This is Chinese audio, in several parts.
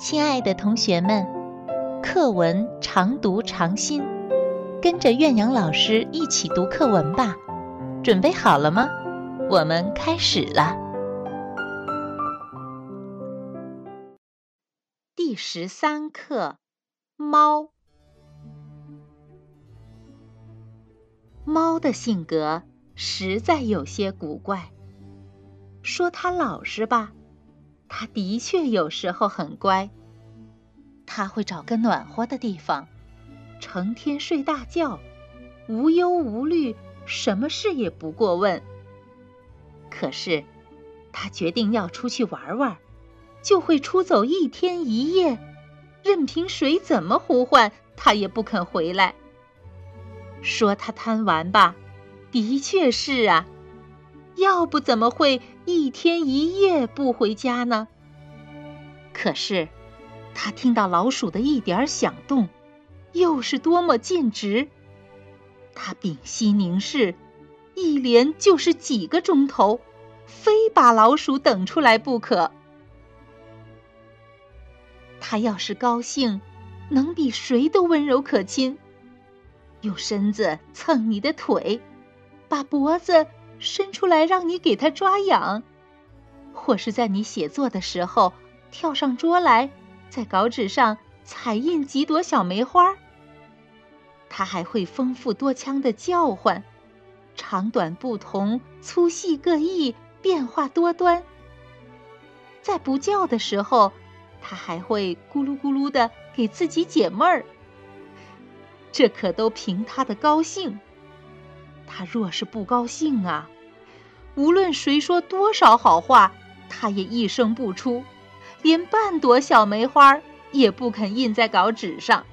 亲爱的同学们，课文常读常新，跟着苑阳老师一起读课文吧。准备好了吗？我们开始了。第13课，猫。猫的性格实在有些古怪。说它老实吧，它的确有时候很乖。它会找个暖和的地方，成天睡大觉，无忧无虑，什么事也不过问。可是，它决定要出去玩玩，就会出走1天1夜，任凭谁怎么呼唤，它也不肯回来。说它贪玩吧，的确是啊，要不怎么会1天1夜不回家呢？可是，他听到老鼠的一点响动，又是多么尽职！他屏息凝视，一连就是几个钟头，非把老鼠等出来不可。他要是高兴，能比谁都温柔可亲，用身子蹭你的腿，把脖子伸出来让你给他抓痒，或是在你写作的时候跳上桌来，在稿纸上彩印几朵小梅花。他还会丰富多腔的叫唤，长短不同，粗细各异，变化多端。在不叫的时候，他还会咕噜咕噜地给自己解闷儿。这可都凭他的高兴。他若是不高兴啊，无论谁说多少好话，他也一声不出，连半朵小梅花也不肯印在稿纸上。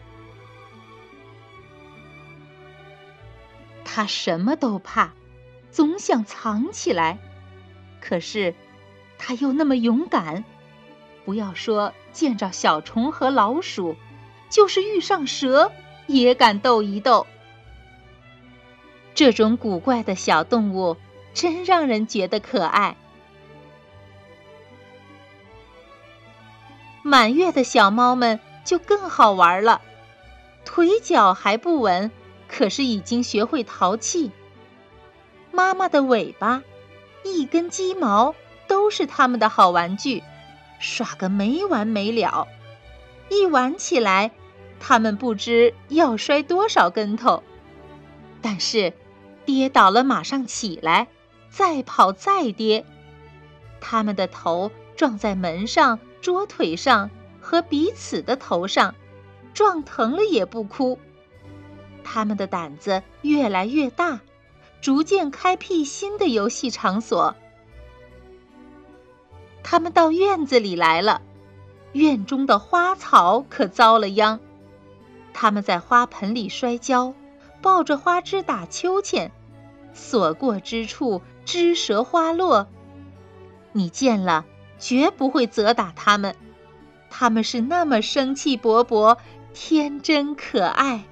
他什么都怕，总想藏起来，可是他又那么勇敢，不要说见着小虫和老鼠，就是遇上蛇也敢斗一斗。这种古怪的小动物真让人觉得可爱。满月的小猫们就更好玩了，腿脚还不稳，可是已经学会淘气。妈妈的尾巴，一根鸡毛都是它们的好玩具，耍个没完没了。一玩起来，它们不知要摔多少跟头，但是跌倒了马上起来，再跑再跌。它们的头撞在门上、桌腿上和彼此的头上，撞疼了也不哭。他们的胆子越来越大，逐渐开辟新的游戏场所。他们到院子里来了，院中的花草可遭了殃。他们在花盆里摔跤，抱着花枝打秋千，所过之处枝折花落。你见了绝不会责打他们，他们是那么生气勃勃，天真可爱。